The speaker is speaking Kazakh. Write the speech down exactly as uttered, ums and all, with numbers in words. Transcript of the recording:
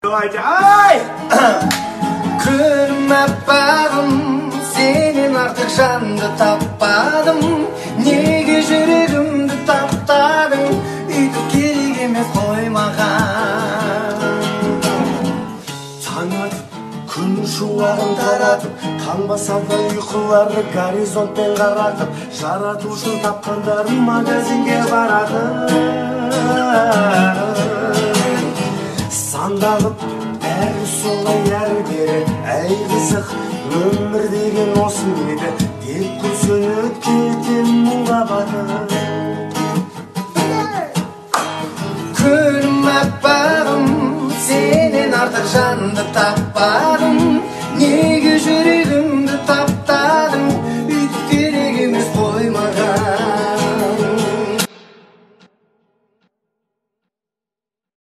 Ay! Күнім аппағым, сенен артық жанды таппадым. Неге жүрегімді таптадың, үйтіп керек емес қоймаған. Таң атып, күн шуағын таратып, таң басады ұйқыларды горизонтпен қаратып, жаратушың тапқандарым магазинге барады. Сандалып, бәрі солай әрбері, әй қызық, өмір деген осы еді, деп күрсініп кетем мұңға батып. Күнім аппағым, сенен артық жанды таппадым, неге жүрек